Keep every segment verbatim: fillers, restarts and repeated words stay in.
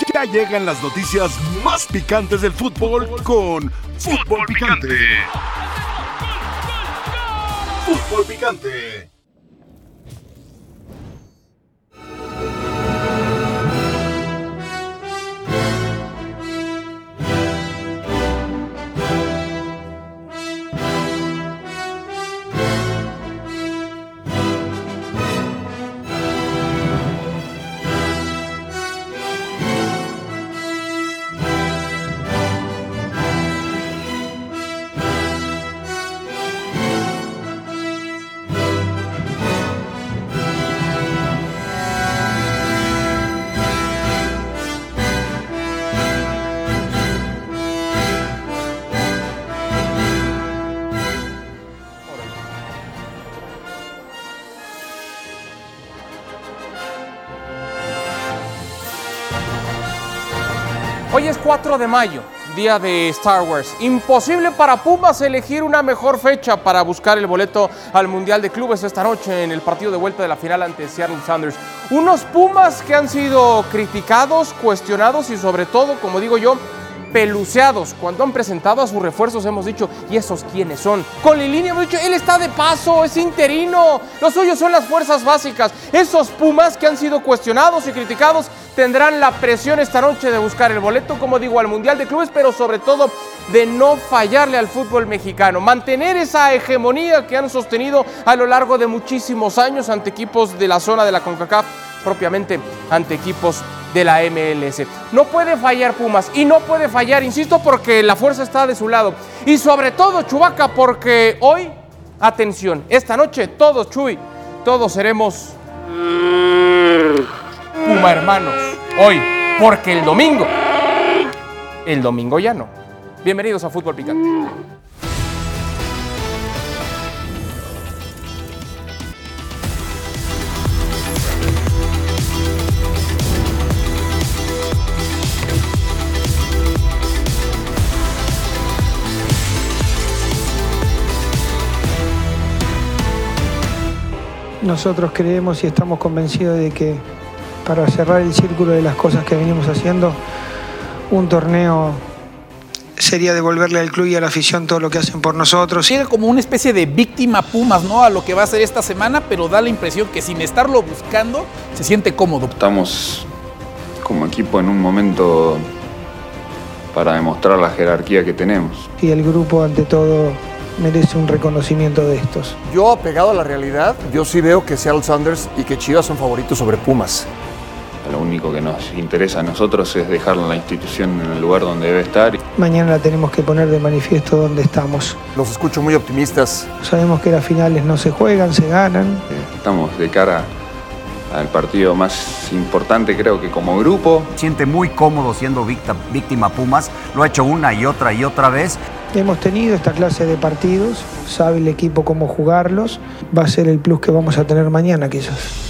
Ya llegan las noticias más picantes del fútbol con Fútbol Picante. Fútbol Picante. Hoy es cuatro de mayo, día de Star Wars. Imposible para Pumas elegir una mejor fecha para buscar el boleto al Mundial de Clubes esta noche en el partido de vuelta de la final ante Seattle Sounders. Unos Pumas que han sido criticados, cuestionados y sobre todo, como digo yo, peluceados. Cuando han presentado a sus refuerzos hemos dicho, ¿y esos quiénes son? Con Lilini hemos dicho, él está de paso, es interino, los suyos son las fuerzas básicas. Esos Pumas que han sido cuestionados y criticados tendrán la presión esta noche de buscar el boleto, como digo, al Mundial de Clubes, pero sobre todo de no fallarle al fútbol mexicano, mantener esa hegemonía que han sostenido a lo largo de muchísimos años ante equipos de la zona de la CONCACAF, propiamente ante equipos de la M L S. No puede fallar Pumas y no puede fallar, insisto, porque la fuerza está de su lado. Y sobre todo, Chubaca, porque hoy, atención, esta noche todos, Chuy, todos seremos Puma hermanos. Hoy, porque el domingo, el domingo ya no. Bienvenidos a Fútbol Picante. Nosotros creemos y estamos convencidos de que para cerrar el círculo de las cosas que venimos haciendo, un torneo sería devolverle al club y a la afición todo lo que hacen por nosotros. Llega como una especie de víctima Pumas, ¿no?, a lo que va a ser esta semana, pero da la impresión que sin estarlo buscando, se siente cómodo. Estamos como equipo en un momento para demostrar la jerarquía que tenemos. Y el grupo, ante todo, merece un reconocimiento de estos. Yo, apegado a la realidad, yo sí veo que Seattle Sounders y que Chivas son favoritos sobre Pumas. Lo único que nos interesa a nosotros es dejar la institución en el lugar donde debe estar. Mañana la tenemos que poner de manifiesto donde estamos. Los escucho muy optimistas. Sabemos que las finales no se juegan, se ganan. Estamos de cara al partido más importante, creo que como grupo. Siente muy cómodo siendo víctima Pumas, lo ha hecho una y otra y otra vez. Hemos tenido esta clase de partidos, sabe el equipo cómo jugarlos, va a ser el plus que vamos a tener mañana quizás.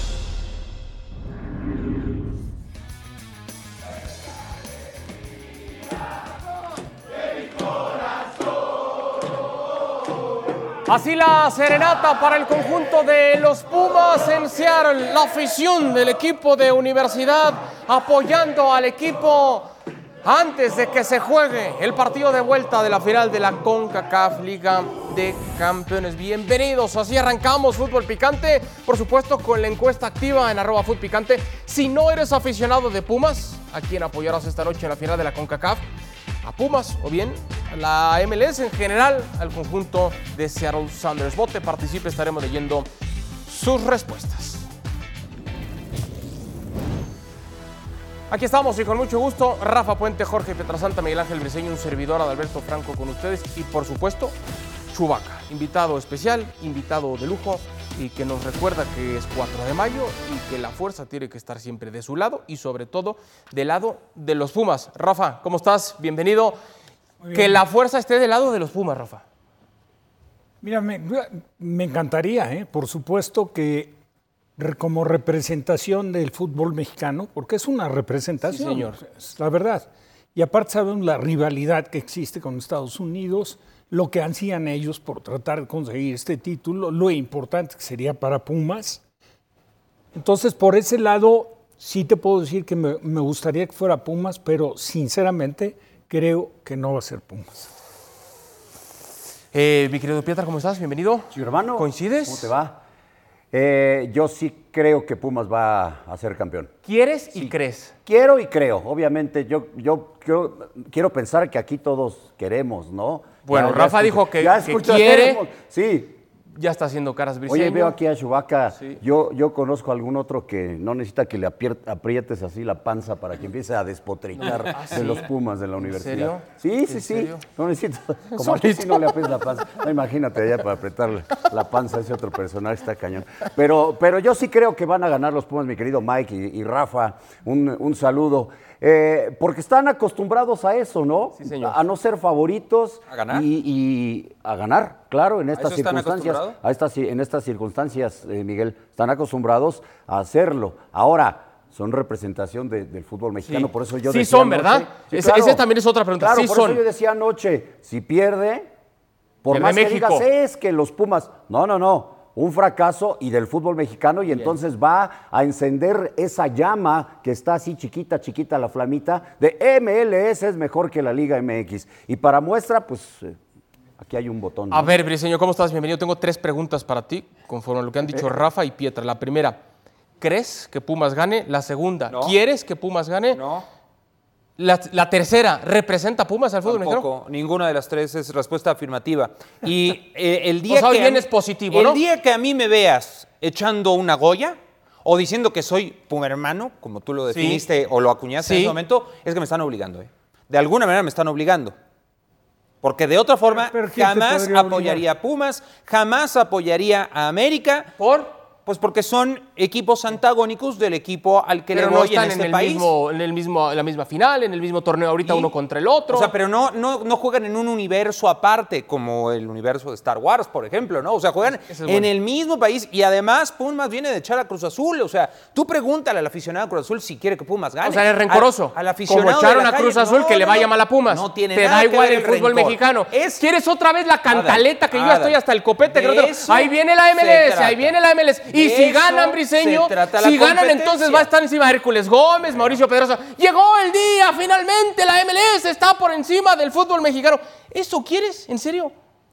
Así la serenata para el conjunto de los Pumas en Seattle, la afición del equipo de Universidad apoyando al equipo antes de que se juegue el partido de vuelta de la final de la CONCACAF Liga de Campeones. Bienvenidos, así arrancamos Fútbol Picante, por supuesto con la encuesta activa en arroba Fútbol Picante. Si no eres aficionado de Pumas, ¿a quién apoyarás esta noche en la final de la CONCACAF? ¿A Pumas o bien a la M L S en general, al conjunto de Seattle Sounders? Vote, participe, estaremos leyendo sus respuestas. Aquí estamos y con mucho gusto, Rafa Puente, Jorge Pietrasanta, Miguel Ángel Briceño, un servidor, Adalberto Franco con ustedes y por supuesto, Chubaca, invitado especial, invitado de lujo y que nos recuerda que es cuatro de mayo y que la fuerza tiene que estar siempre de su lado y sobre todo del lado de los Pumas. Rafa, ¿cómo estás? Bienvenido. Que la fuerza esté del lado de los Pumas, Rafa. Mira, me, me encantaría, ¿eh? Por supuesto que como representación del fútbol mexicano, porque es una representación, sí, señor. Es la verdad. Y aparte sabemos la rivalidad que existe con Estados Unidos, lo que ansían ellos por tratar de conseguir este título, lo importante que sería para Pumas. Entonces, por ese lado, sí te puedo decir que me, me gustaría que fuera Pumas, pero sinceramente creo que no va a ser Pumas. Eh, mi querido Pietra, ¿cómo estás? Bienvenido. Sí, hermano. ¿Coincides? ¿Cómo te va? Eh, yo sí creo que Pumas va a ser campeón. ¿Quieres y Sí. crees? Quiero y creo. Obviamente, yo, yo quiero, quiero pensar que aquí todos queremos, ¿no? Bueno, Ya- ya Rafa escucha- dijo que, ya que escucharemos. quiere. Sí. Ya está haciendo caras Briseño. Oye, veo aquí a Chewbacca. Sí. Yo, yo conozco a algún otro que no necesita que le apier- aprietes así la panza para que empiece a despotricar ¿Ah, de sí? los Pumas de la universidad. serio? Sí, ¿En sí, sí. serio? No necesito. Como a ti sí no le aprietes la panza. No, imagínate allá para apretarle la panza a ese otro personaje, está cañón. Pero, pero yo sí creo que van a ganar los Pumas, mi querido Mike y, y Rafa. Un, un saludo. Eh, porque están acostumbrados a eso, ¿no? Sí, señor. A no ser favoritos. ¿A ganar? Y, y a ganar, claro, en estas eso están circunstancias. acostumbrados? A estas, en estas circunstancias, eh, Miguel, están acostumbrados a hacerlo. Ahora, son representación de- del fútbol mexicano, Sí. por eso yo Sí decía son, ¿verdad? anoche- Sí, Ese- ese también es otra pregunta. Claro, Sí por son. eso yo decía anoche, si pierde, por Pierde más que México. digas, es que los Pumas... No, no, no, un fracaso y del fútbol mexicano y entonces va a encender esa llama que está así chiquita, chiquita la flamita de M L S es mejor que la Liga M X. Y para muestra, pues... eh, aquí hay un botón. ¿no? A ver, Briseño, ¿cómo estás? Bienvenido. Tengo tres preguntas para ti, conforme a lo que han Eh. dicho Rafa y Pietra. La primera, ¿crees que Pumas gane? La segunda, No. ¿quieres que Pumas gane? No, La, la tercera, ¿representa Pumas al fútbol mexicano? tampoco. Ninguna de las tres es respuesta afirmativa. Y eh, el día O sea, hoy que a vienes mí- positivo, el ¿no? día que a mí me veas echando una Goya o diciendo que soy pumermano, como tú lo definiste o lo acuñaste en Sí. ese momento, es que me están obligando. ¿eh? De alguna manera me están obligando. Porque de otra forma Pero, ¿quién te jamás podría obligar? apoyaría a Pumas, jamás apoyaría a América. ¿Por? Pues porque son equipos antagónicos del equipo al que Pero le no voy están en en, este el país. mismo, en el mismo, en la misma final, en el mismo torneo ahorita Y- uno contra el otro. O sea, pero no, no, no juegan en un universo aparte, como el universo de Star Wars, por ejemplo, ¿no? O sea, juegan Ese es en bueno. el mismo país y además Pumas viene de echar a Cruz Azul. O sea, tú pregúntale al aficionado de Cruz Azul si quiere que Pumas gane. O sea, es rencoroso. Al, al aficionado Como echaron de la a calle, Cruz Azul no, que le no, vaya no. mal a Pumas. No tiene Te nada da que igual ver el el fútbol rencor. mexicano. Es- ¿Quieres otra vez la cantaleta que yo ya Adal, estoy hasta el copete? que no de tengo? eso Ahí viene la M L se S, trata. ahí viene la M L S. Y De si eso ganan, Briseño, se trata la si ganan, competencia. entonces va a estar encima Hércules Gómez, Mauricio Pedrosa. Llegó el día, finalmente la M L S está por encima del fútbol mexicano. ¿Eso quieres? ¿En serio?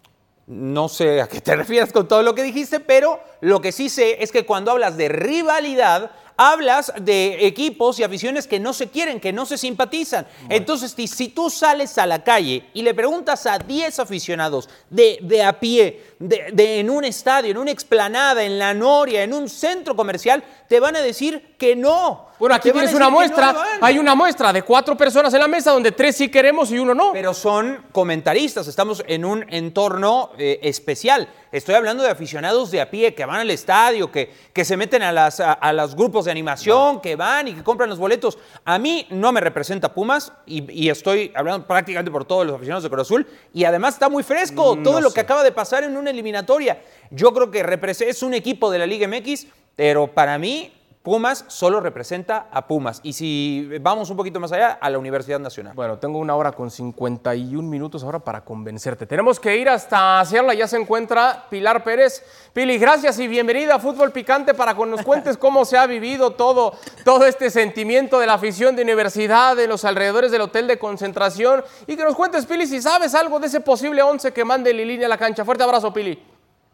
No sé a qué te refieres con todo lo que dijiste, pero lo que sí sé es que cuando hablas de rivalidad, hablas de equipos y aficiones que no se quieren, que no se simpatizan. Entonces, si, si tú sales a la calle y le preguntas a diez aficionados de, de a pie, de, de en un estadio, en una explanada, en la Noria, en un centro comercial, te van a decir que no. Bueno, aquí Te van a tienes una decir que no muestra. le van. Hay una muestra de cuatro personas en la mesa donde tres sí queremos y uno no. Pero son comentaristas, estamos en un entorno eh, especial. Estoy hablando de aficionados de a pie que van al estadio, que, que se meten a, las, a, a los grupos de animación, que van y que compran los boletos. A mí no me representa Pumas y, y estoy hablando prácticamente por todos los aficionados de Cruz Azul y además está muy fresco todo lo que acaba de pasar en una eliminatoria. Yo creo que represe- es un equipo de la Liga M X, pero para mí Pumas solo representa a Pumas. Y si vamos un poquito más allá, a la Universidad Nacional. Bueno, tengo una hora con cincuenta y un minutos ahora para convencerte. Tenemos que ir hasta Sierra, ya se encuentra Pilar Pérez. Pili, gracias y bienvenida a Fútbol Picante para que nos cuentes cómo se ha vivido todo, todo este sentimiento de la afición de universidad, de los alrededores del hotel de concentración. Y que nos cuentes, Pili, si sabes algo de ese posible once que mande Lilini a la cancha. Fuerte abrazo, Pili.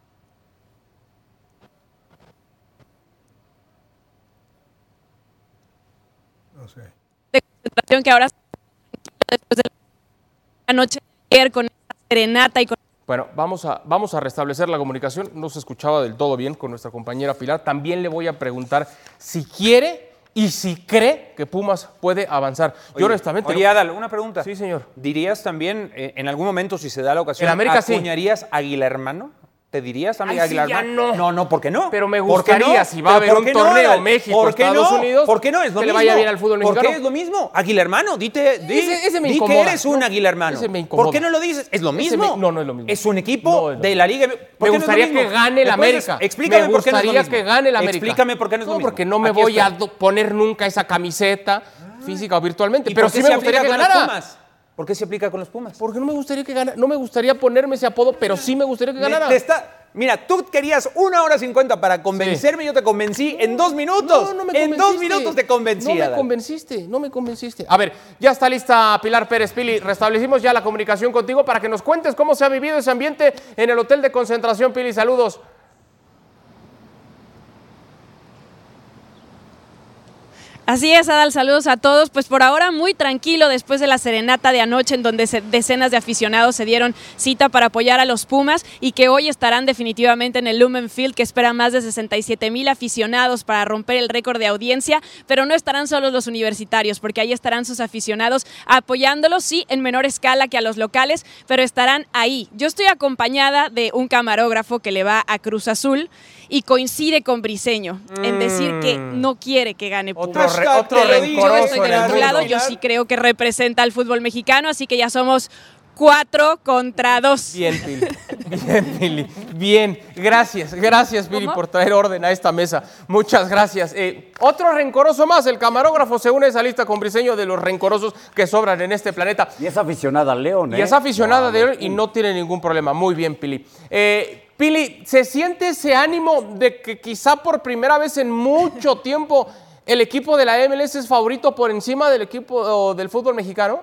No sé. De concentración que ahora después de la noche de ayer con esta serenata y con Bueno, vamos a, vamos a restablecer la comunicación. No se escuchaba del todo bien con nuestra compañera Pilar. También le voy a preguntar si quiere y si cree que Pumas puede avanzar. Yo honestamente... Oye, Adal, una pregunta. Sí, señor. ¿Dirías también, eh, en algún momento, si se da la ocasión, En América sí. acuñarías Aguilar Hermano? ¿Te dirías Ay, Aguilar sí, ya Hermano? no. No, no, ¿por qué no? Pero me ¿Por qué gustaría, no? si va a ¿Pero haber por un qué no, torneo Adal? México, ¿Por qué Estados no? Unidos, ¿Por qué no? Es lo que le mismo. vaya bien al fútbol ¿Por mexicano. qué es lo mismo? Aguilar Hermano, dite, di, Ese- ese me di que incomoda. eres un No, Aguilar Hermano. ese me incomoda. ¿Por qué no lo dices? ¿Es lo Ese mismo? me- no, no es lo mismo. Es un equipo No es lo de mismo. la Liga. ¿Por Me qué no es lo gustaría mismo? que gane el ¿Me puedes- América. Explícame me por qué no es lo gustaría mismo. que gane el América. Explícame por qué no es lo No, mismo. porque no me Aquí voy está. a do- poner nunca esa camiseta física o virtualmente. ¿Y Pero por qué sí se me gustaría que aplica con los ganara. Pumas? ¿Por qué se aplica con los Pumas? Porque no me gustaría que ganara. No me gustaría ponerme ese apodo, pero sí me gustaría que Me- ganara. te está- Mira, tú querías una hora cincuenta para convencerme, sí. Yo te convencí no, en dos minutos. No, no me en dos minutos te convencí. No me Adal. convenciste, no me convenciste. A ver, ya está lista Pilar Pérez. Pili, restablecimos ya la comunicación contigo para que nos cuentes cómo se ha vivido ese ambiente en el hotel de concentración. Pili, saludos. Así es, Adal, saludos a todos. Pues por ahora muy tranquilo después de la serenata de anoche en donde se, decenas de aficionados se dieron cita para apoyar a los Pumas y que hoy estarán definitivamente en el Lumen Field, que espera más de sesenta y siete mil aficionados para romper el récord de audiencia, pero no estarán solos los universitarios porque ahí estarán sus aficionados apoyándolos, sí, en menor escala que a los locales, pero estarán ahí. Yo estoy acompañada de un camarógrafo que le va a Cruz Azul y coincide con Briseño mm. en decir que no quiere que gane Pumas. Otro, otro Yo estoy del otro lado, yo sí creo que representa al fútbol mexicano, así que ya somos cuatro contra dos. Bien, Pili. Bien, Pili. Bien. Gracias, gracias, Pili, por traer orden a esta mesa. Muchas gracias. Eh, otro rencoroso más. El camarógrafo se une a esa lista con Briseño de los rencorosos que sobran en este planeta. Y es aficionada al León, ¿eh? Y es aficionada de León y no tiene ningún problema. Muy bien, Pili. Eh, Pili, ¿se siente ese ánimo de que quizá por primera vez en mucho tiempo el equipo de la M L S es favorito por encima del equipo del fútbol mexicano?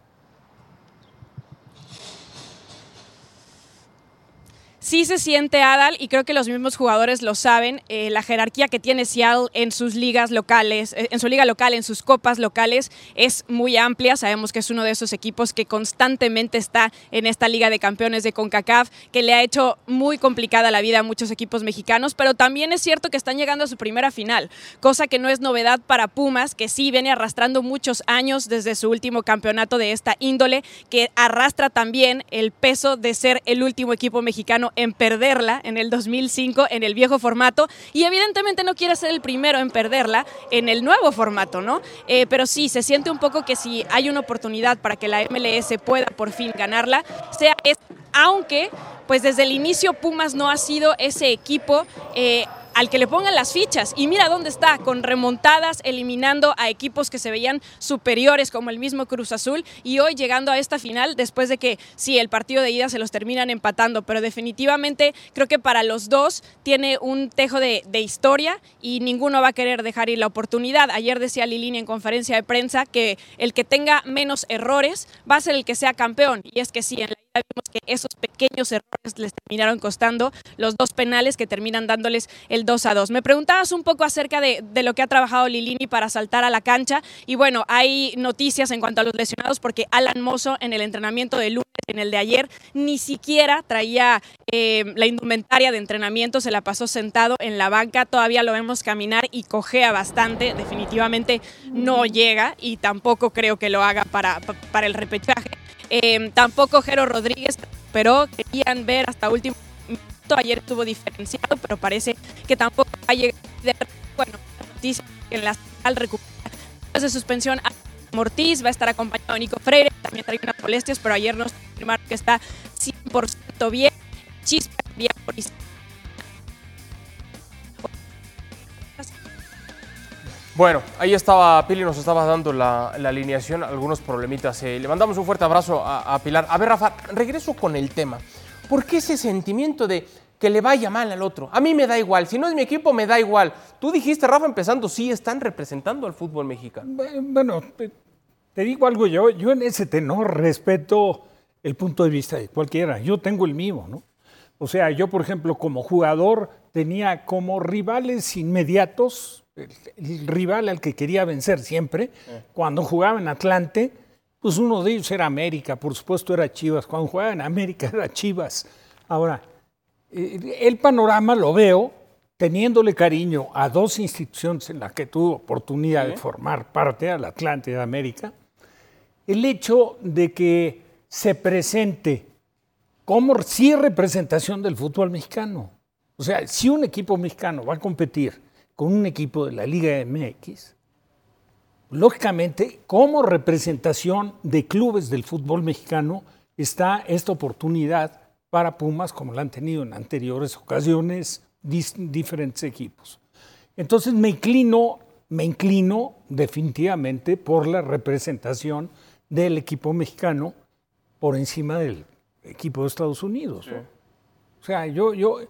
Sí se siente, Adal, y creo que los mismos jugadores lo saben, eh, la jerarquía que tiene Seattle en sus ligas locales, en su liga local, en sus copas locales, es muy amplia. Sabemos que es uno de esos equipos que constantemente está en esta Liga de Campeones de CONCACAF, que le ha hecho muy complicada la vida a muchos equipos mexicanos, pero también es cierto que están llegando a su primera final, cosa que no es novedad para Pumas, que sí viene arrastrando muchos años desde su último campeonato de esta índole, que arrastra también el peso de ser el último equipo mexicano en perderla en el dos mil cinco en el viejo formato y evidentemente no quiere ser el primero en perderla en el nuevo formato, ¿no? Eh, pero sí, se siente un poco que si hay una oportunidad para que la M L S pueda por fin ganarla, sea esta, aunque pues desde el inicio Pumas no ha sido ese equipo eh, al que le pongan las fichas, y mira dónde está, con remontadas, eliminando a equipos que se veían superiores como el mismo Cruz Azul, y hoy llegando a esta final después de que sí, el partido de ida se los terminan empatando, pero definitivamente creo que para los dos tiene un tejo de, de historia y ninguno va a querer dejar ir la oportunidad. Ayer decía Lilini en conferencia de prensa que el que tenga menos errores va a ser el que sea campeón, y es que sí, en la ida vimos que esos pequeños errores les terminaron costando los dos penales que terminan dándoles el dos a dos. Me preguntabas un poco acerca de, de lo que ha trabajado Lilini para saltar a la cancha, y bueno, hay noticias en cuanto a los lesionados porque Alan Mozo en el entrenamiento de lunes, en el de ayer, ni siquiera traía eh, la indumentaria de entrenamiento, se la pasó sentado en la banca, todavía lo vemos caminar y cojea bastante, definitivamente no llega y tampoco creo que lo haga para, para el repechaje. Eh, tampoco Jero Rodríguez, pero querían ver hasta último minuto, ayer estuvo diferenciado, pero parece que tampoco va a llegar. Bueno, la noticia que en la final recupera después de suspensión a Ortiz, va a estar acompañado de Nico Freire, también trae unas molestias, pero ayer nos confirmaron que está cien por ciento bien. Chispa, bien por Bueno, ahí estaba Pili, nos estaba dando la, la alineación, algunos problemitas. Eh, le mandamos un fuerte abrazo a, a Pilar. A ver, Rafa, regreso con el tema. ¿Por qué ese sentimiento de que le vaya mal al otro? A mí me da igual, si no es mi equipo me da igual. Tú dijiste, Rafa, empezando, sí están representando al fútbol mexicano. Bueno, te digo algo yo, yo en ese tenor respeto el punto de vista de cualquiera. Yo tengo el mío, ¿no? O sea, yo, por ejemplo, como jugador tenía como rivales inmediatos, el, el rival al que quería vencer siempre, eh. cuando jugaba en Atlante, pues uno de ellos era América, por supuesto era Chivas. Cuando jugaba en América era Chivas. Ahora, eh, el panorama lo veo teniéndole cariño a dos instituciones en las que tuve oportunidad ¿Sí? de formar parte, al Atlante de América. El hecho de que se presente como sí representación del fútbol mexicano. O sea, si un equipo mexicano va a competir con un equipo de la Liga M X, lógicamente, como representación de clubes del fútbol mexicano, está esta oportunidad para Pumas, como la han tenido en anteriores ocasiones dis- diferentes equipos. Entonces me inclino, me inclino definitivamente por la representación del equipo mexicano por encima del equipo de Estados Unidos, ¿no? Sí. O sea, yo, yo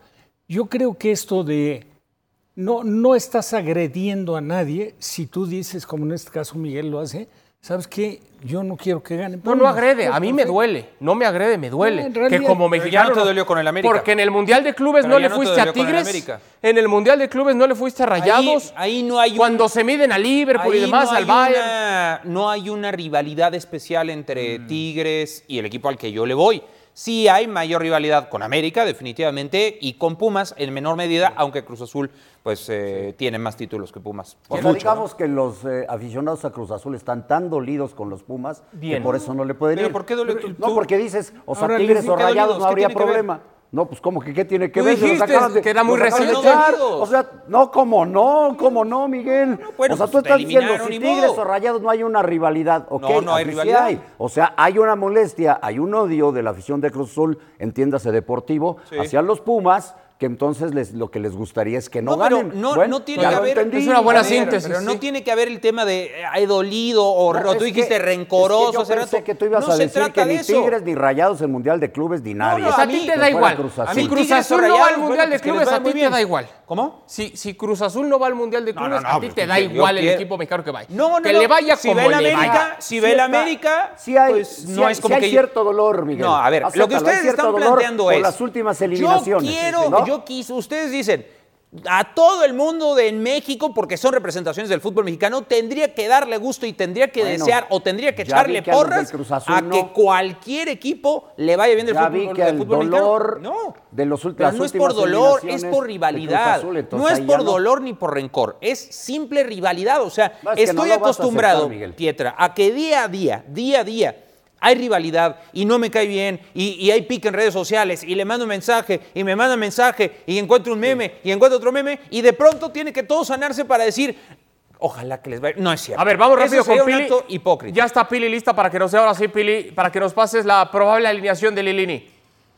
yo creo que esto de no, no estás agrediendo a nadie si tú dices, como en este caso Miguel lo hace, ¿sabes qué? Yo no quiero que gane. No, no agrede. A mí me duele. No me agrede, me duele. No, que como mexicano. Ya no te dolió con el América. Porque en el Mundial de Clubes Pero no le ya no te fuiste a dolió con el Tigres. América. En el Mundial de Clubes no le fuiste a Rayados. Ahí, ahí no hay un- Cuando se miden a Liverpool y Ahí demás, no hay al Bayern. una- no hay una rivalidad especial entre Mm. Tigres y el equipo al que yo le voy. Sí hay mayor rivalidad con América, definitivamente, y con Pumas en menor medida, aunque Cruz Azul pues eh, tiene más títulos que Pumas. O Por sea, mucho, digamos ¿no? que los eh, aficionados a Cruz Azul están tan dolidos con los Pumas Bien. que por eso no le pueden Pero ir. ¿por qué dole tú- No, tú? porque dices, o sea, Ahora, Tigres ¿por o qué Rayados dolidos? no ¿Qué habría tiene que ver? problema. No, pues como que qué tiene que Tú ver. Se los dijiste acaban de- que era muy los acaban de reciente. echar. Dolidos. O sea, no, como no, como no, Miguel. bueno, o sea, pues tú te estás diciendo, eliminaron, si ni Tigres modo. o Rayados no hay una rivalidad. Ok, No, no hay aquí sí rivalidad. hay. O sea, hay una molestia, hay un odio de la afición de Cruz Azul, entiéndase deportivo, Sí. hacia los Pumas, que entonces les, lo que les gustaría es que no, No, pero ganen. no, Bueno, no tiene ya que lo haber. entendí. Es una buena A ver, síntesis, Pero no sí. tiene que haber el tema de eh, he dolido o, No, o tú es dijiste que- rencoroso es que yo hace pensé rato. que tú ibas no a se decir trata que de ni eso. Tigres, ni Rayados en Mundial de Clubes, ni nadie. Pues a ti te Que da fuera igual. Cruz A Azul. mí Sí, Cruz Tigres o Azul no va Rayados, al Mundial bueno, de pues que les Clubes, vaya a muy ti te bien. da igual. ¿Cómo? Si, si Cruz Azul no va al Mundial de No, Clubes, no, no, a ti pues, te da yo igual el quiero- equipo mexicano que vaya. No, no, que no. le vaya si como ve el le América, vaya. si ve el está- América, sí hay, pues sí no hay- es como sí que hay cierto dolor, Miguel. No, a ver, lo que Acéptalo, ustedes hay cierto están dolor planteando por es las últimas eliminaciones. Yo quiero, ¿no? yo quiso, ustedes dicen, a todo el mundo de en México, porque son representaciones del fútbol mexicano, tendría que darle gusto y tendría que Bueno, desear o tendría que ya echarle vi que a los porras del Cruz Azul a no. que cualquier equipo le vaya bien del Ya fútbol, vi que del el fútbol dolor mexicano. No, de los ulti- pero las no es últimas por dolor, es eliminaciones por de rivalidad. Cruz Azul, No entonces es ahí por ya no. dolor ni por rencor, es simple rivalidad. O sea, No, es que no estoy lo vas a acostumbrado, aceptar, Miguel. Pietra, a que día a día, día a día, hay rivalidad y no me cae bien y, y hay pique en redes sociales y le mando un mensaje y me manda un mensaje y encuentro un meme y encuentro otro meme y de pronto tiene que todo sanarse para decir ojalá que les vaya. No es cierto. A ver, vamos rápido Eso sería con un Pili. acto hipócrita. Ya está Pili lista para que nos dé ahora sí, Pili, para que nos pases la probable alineación de Lilini.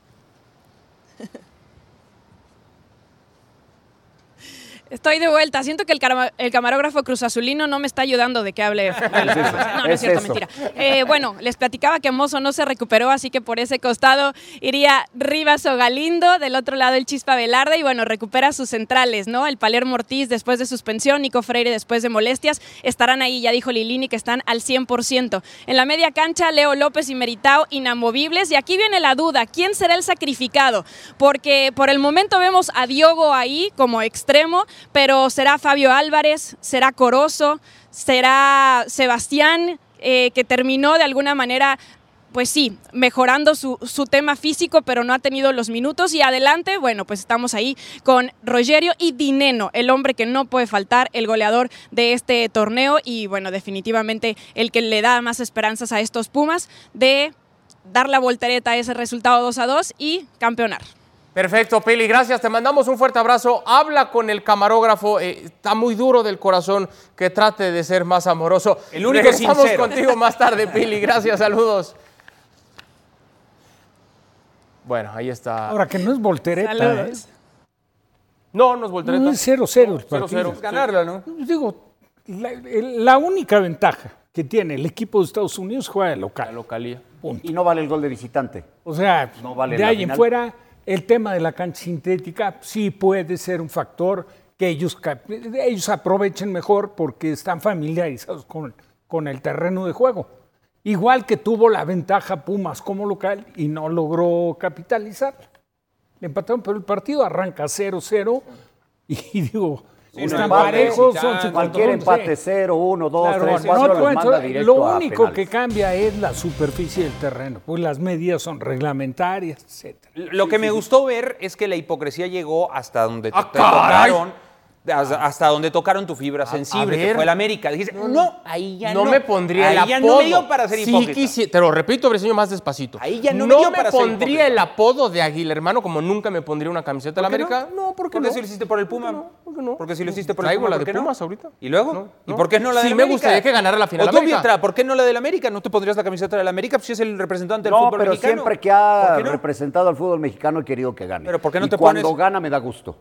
Estoy de vuelta. Siento que el, cama- el camarógrafo cruzazulino no me está ayudando de que hable. No, no es Es cierto, eso. mentira. Eh, bueno, les platicaba que Mozo no se recuperó, así que por ese costado iría Rivas o Galindo, del otro lado el Chispa Velarde, y bueno, recupera sus centrales, ¿no? El Palermo Ortiz después de suspensión, Nico Freire después de molestias, estarán ahí, ya dijo Lilini, que están al cien por ciento. En la media cancha, Leo López y Meritao inamovibles, y aquí viene la duda, ¿quién será el sacrificado? Porque por el momento vemos a Diogo ahí como extremo, pero será Fabio Álvarez, será Corozo, será Sebastián, eh, que terminó de alguna manera, pues sí, mejorando su, su tema físico, pero no ha tenido los minutos. Y adelante, bueno, pues estamos ahí con Rogerio y Dineno, el hombre que no puede faltar, el goleador de este torneo y bueno, definitivamente el que le da más esperanzas a estos Pumas de dar la voltereta a ese resultado dos a dos y campeonar. Perfecto, Pili, gracias. Te mandamos un fuerte abrazo. Habla con el camarógrafo. eh, está muy duro del corazón, que trate de ser más amoroso. El único Regresamos sincero. contigo más tarde, Pili. Gracias, saludos. Bueno, ahí está. Ahora que no es voltereta, ¿eh? Saludos. No, no es voltereta. No es cero cero el cero partido. cero. Ganarla, ¿no? Digo, la, el- la única ventaja que tiene el equipo de Estados Unidos juega de La local. localía. Punto. Y no vale el gol de visitante. O sea, No vale de la ahí en final. fuera, el tema de la cancha sintética sí puede ser un factor que ellos, cap- ellos aprovechen mejor porque están familiarizados con, con el terreno de juego. Igual que tuvo la ventaja Pumas como local y no logró capitalizarla. Le empataron, pero el partido arranca cero cero y digo, Un están empate, parejos, sí, son ya, cincuenta Cualquier puntos, empate, sí. cero, uno, dos, Claro, tres, no, cuatro, no, los entonces, manda directo lo a único penales. que cambia es la superficie del terreno, pues las medidas son reglamentarias, etcétera. Lo que me gustó ver es que la hipocresía llegó hasta donde te, ¡Ah, te caray! tocaron, hasta, hasta donde tocaron tu fibra sensible, a ver. que fue el América. Dijiste, no, ahí ya no. No me pondría ahí el apodo. ya no me dio para ser Sí hipócrita. quisi- te lo repito, Briseño, más despacito. Ahí ya no me dio para ser pondría hipócrita. el apodo de Águila, hermano, como nunca me pondría una camiseta de la ¿Por qué América. No, ¿por qué ¿Por no? qué si lo hiciste por el Puma? ¿Por qué no? ¿Por qué no? Porque si lo hiciste por el Traigo Puma, la ¿por de qué no? Pumas ahorita. ¿Y luego? No, ¿Y no. por qué no la Sí, del me América? gustaría que ganara la final O tú, América. Pietra, ¿por qué no la del América? ¿No te pondrías la camiseta del América? Pues si es el representante del No, fútbol pero mexicano. siempre que ha ¿Por qué no? representado al fútbol mexicano he querido que gane. Pero ¿por qué no y te cuando pones- gana me da gusto.